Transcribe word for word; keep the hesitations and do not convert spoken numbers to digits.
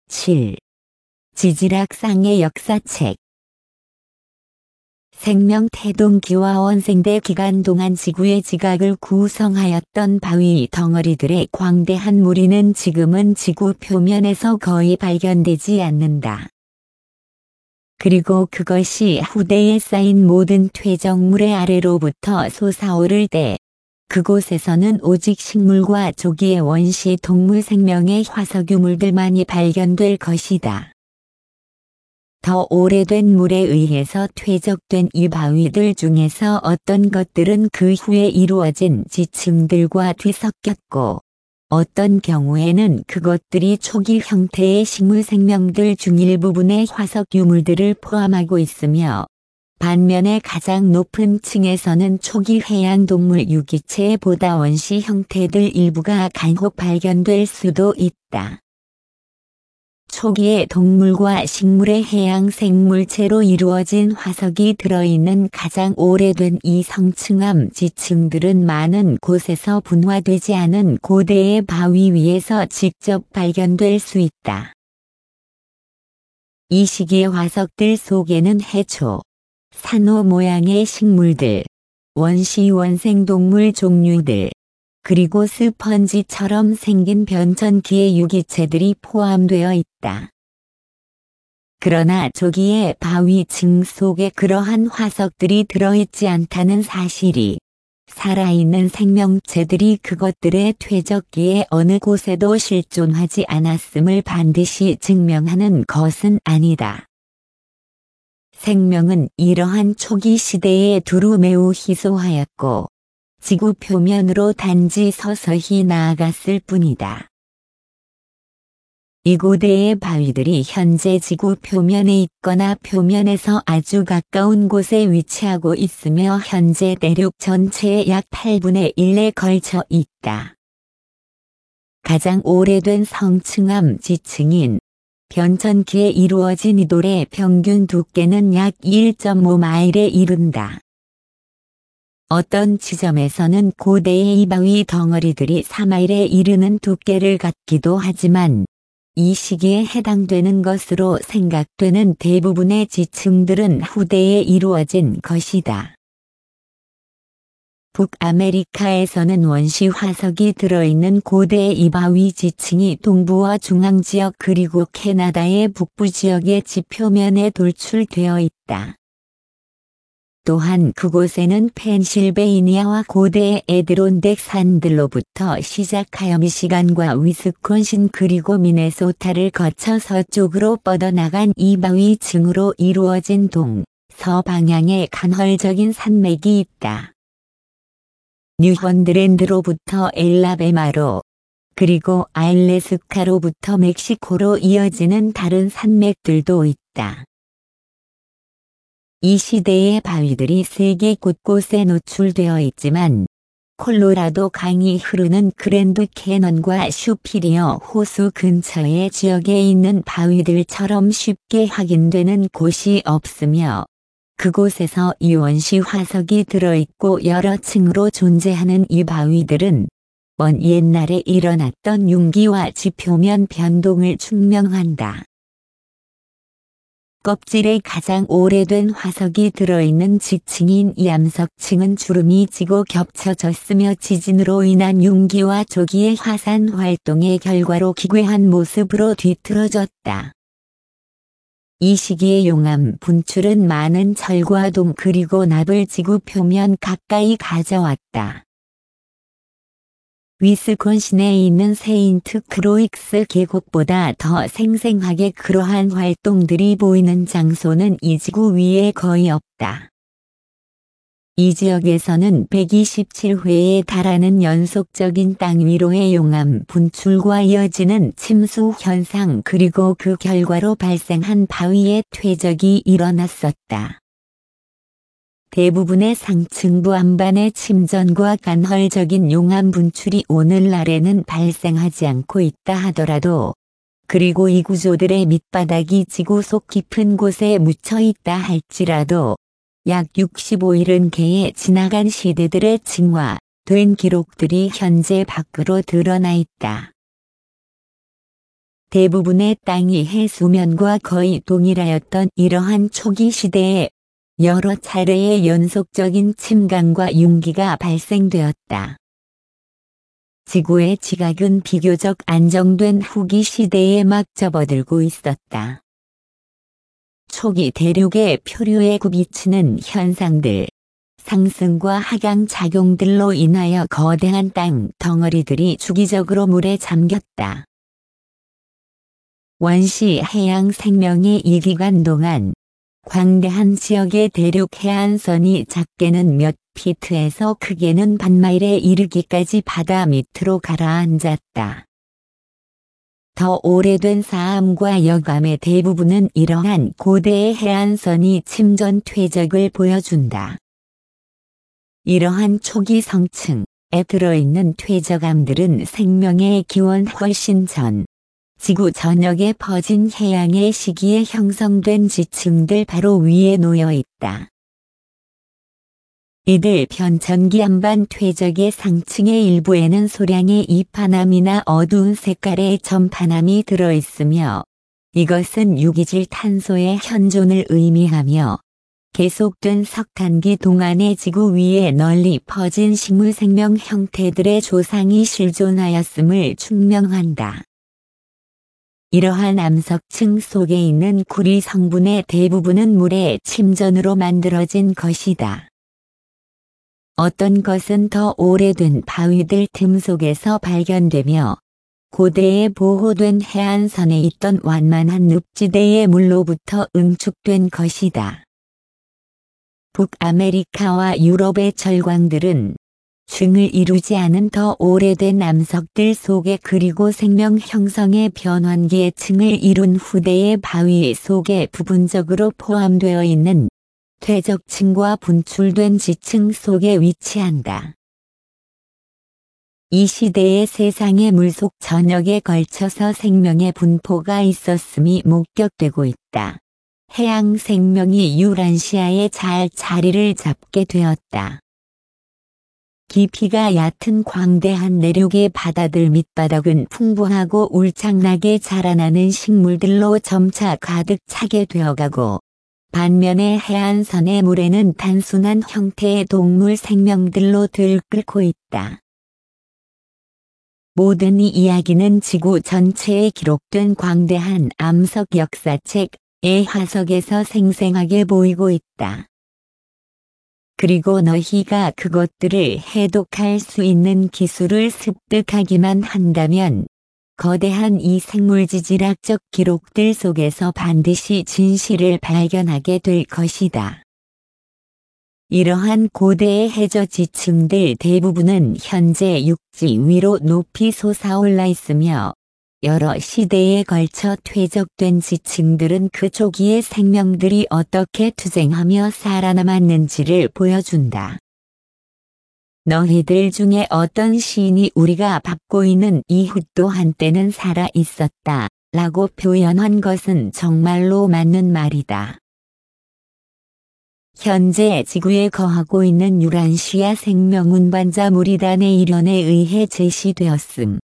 칠. 지질학상의 역사책. 생명 태동기와 원생대 기간 동안 지구의 지각을 구성하였던 바위 덩어리들의 광대한 무리는 지금은 지구 표면에서 거의 발견되지 않는다. 그리고 그것이 후대에 쌓인 모든 퇴적물의 아래로부터 솟아오를 때 그곳에서는 오직 식물과 조기의 원시 동물 생명의 화석유물들만이 발견될 것이다. 더 오래된 물에 의해서 퇴적된 이 바위들 중에서 어떤 것들은 그 후에 이루어진 지층들과 뒤섞였고, 어떤 경우에는 그것들이 초기 형태의 식물 생명들 중 일부분의 화석 유물들을 포함하고 있으며, 반면에 가장 높은 층에서는 초기 해양동물 유기체의 보다 원시 형태들 일부가 간혹 발견될 수도 있다. 초기의 동물과 식물의 해양 생물체로 이루어진 화석이 들어있는 가장 오래된 이 성층암 지층들은 많은 곳에서 분화되지 않은 고대의 바위 위에서 직접 발견될 수 있다. 이 시기의 화석들 속에는 해초, 산호 모양의 식물들, 원시 원생동물 종류들, 그리고 스펀지처럼 생긴 변천기의 유기체들이 포함되어 있다. 그러나 조기의 바위층 속에 그러한 화석들이 들어있지 않다는 사실이 살아있는 생명체들이 그것들의 퇴적기에 어느 곳에도 실존하지 않았음을 반드시 증명하는 것은 아니다. 생명은 이러한 초기 시대에 두루 매우 희소하였고 지구 표면으로 단지 서서히 나아갔을 뿐이다. 이 고대의 바위들이 현재 지구 표면에 있거나 표면에서 아주 가까운 곳에 위치하고 있으며 현재 대륙 전체의 약 팔분의 일에 걸쳐 있다. 가장 오래된 성층암 지층인 변천기에 이루어진 이 돌의 평균 두께는 약 일 점 오 마일에 이른다. 어떤 지점에서는 고대의 이 바위 덩어리들이 사 마일에 이르는 두께를 갖기도 하지만 이 시기에 해당되는 것으로 생각되는 대부분의 지층들은 후대에 이루어진 것이다. 북아메리카에서는 원시 화석이 들어있는 고대의 이 바위 지층이 동부와 중앙지역 그리고 캐나다의 북부 지역의 지표면에 돌출되어 있다. 또한 그곳에는 펜실베이니아와 고대의 에드론덱 산들로부터 시작하여 미시간과 위스콘신 그리고 미네소타를 거쳐 서쪽으로 뻗어나간 이 바위층으로 이루어진 동, 서방향의 간헐적인 산맥이 있다. 뉴펀드랜드로부터 엘라베마로, 그리고 알래스카로부터 멕시코로 이어지는 다른 산맥들도 있다. 이 시대의 바위들이 세계 곳곳에 노출되어 있지만 콜로라도 강이 흐르는 그랜드 캐넌과 슈피리어 호수 근처의 지역에 있는 바위들처럼 쉽게 확인되는 곳이 없으며 그곳에서 이 원시 화석이 들어있고 여러 층으로 존재하는 이 바위들은 먼 옛날에 일어났던 융기와 지표면 변동을 증명한다. 껍질에 가장 오래된 화석이 들어있는 지층인 이 암석층은 주름이 지고 겹쳐졌으며 지진으로 인한 융기와 조기의 화산 활동의 결과로 기괴한 모습으로 뒤틀어졌다. 이 시기의 용암 분출은 많은 철과 돔 그리고 납을 지구 표면 가까이 가져왔다. 위스콘신에 있는 세인트 크로익스 계곡보다 더 생생하게 그러한 활동들이 보이는 장소는 이 지구 위에 거의 없다. 이 지역에서는 백이십칠 회에 달하는 연속적인 땅 위로의 용암 분출과 이어지는 침수 현상 그리고 그 결과로 발생한 바위의 퇴적이 일어났었다. 대부분의 상층부 안반의 침전과 간헐적인 용암 분출이 오늘날에는 발생하지 않고 있다 하더라도, 그리고 이 구조들의 밑바닥이 지구 속 깊은 곳에 묻혀 있다 할지라도, 약 육십오 일은 개의 지나간 시대들의 층화된 기록들이 현재 밖으로 드러나 있다. 대부분의 땅이 해수면과 거의 동일하였던 이러한 초기 시대에 여러 차례의 연속적인 침강과 융기가 발생되었다. 지구의 지각은 비교적 안정된 후기 시대에 막 접어들고 있었다. 초기 대륙의 표류에 굽이치는 현상들, 상승과 하강 작용들로 인하여 거대한 땅 덩어리들이 주기적으로 물에 잠겼다. 원시 해양 생명의 이 기간 동안 광대한 지역의 대륙 해안선이 작게는 몇 피트에서 크게는 반마일에 이르기까지 바다 밑으로 가라앉았다. 더 오래된 사암과 여감의 대부분은 이러한 고대의 해안선이 침전 퇴적을 보여준다. 이러한 초기 성층에 들어있는 퇴적암들은 생명의 기원 훨씬 전, 지구 전역에 퍼진 해양의 시기에 형성된 지층들 바로 위에 놓여 있다. 이들 변천기 안반 퇴적의 상층의 일부에는 소량의 이파남이나 어두운 색깔의 점파남이 들어있으며 이것은 유기질 탄소의 현존을 의미하며 계속된 석탄기 동안의 지구 위에 널리 퍼진 식물생명 형태들의 조상이 실존하였음을 증명한다. 이러한 암석층 속에 있는 구리 성분의 대부분은 물의 침전으로 만들어진 것이다. 어떤 것은 더 오래된 바위들 틈 속에서 발견되며 고대에 보호된 해안선에 있던 완만한 늪지대의 물로부터 응축된 것이다. 북아메리카와 유럽의 절광들은 층을 이루지 않은 더 오래된 암석들 속에 그리고 생명 형성의 변환기의 층을 이룬 후대의 바위 속에 부분적으로 포함되어 있는 퇴적층과 분출된 지층 속에 위치한다. 이 시대의 세상의 물속 전역에 걸쳐서 생명의 분포가 있었음이 목격되고 있다. 해양 생명이 유란시아에 잘 자리를 잡게 되었다. 깊이가 얕은 광대한 내륙의 바다들 밑바닥은 풍부하고 울창나게 자라나는 식물들로 점차 가득 차게 되어가고 반면에 해안선의 물에는 단순한 형태의 동물 생명들로 들끓고 있다. 모든 이 이야기는 지구 전체에 기록된 광대한 암석 역사책의 화석에서 생생하게 보이고 있다. 그리고 너희가 그것들을 해독할 수 있는 기술을 습득하기만 한다면 거대한 이 생물지질학적 기록들 속에서 반드시 진실을 발견하게 될 것이다. 이러한 고대의 해저 지층들 대부분은 현재 육지 위로 높이 솟아올라 있으며 여러 시대에 걸쳐 퇴적된 지층들은 그 초기의 생명들이 어떻게 투쟁하며 살아남았는지를 보여준다. 너희들 중에 어떤 시인이 우리가 밟고 있는 이웃도 한때는 살아 있었다 라고 표현한 것은 정말로 맞는 말이다. 현재 지구에 거하고 있는 유란시아 생명 운반자 무리단의 일원에 의해 제시되었음.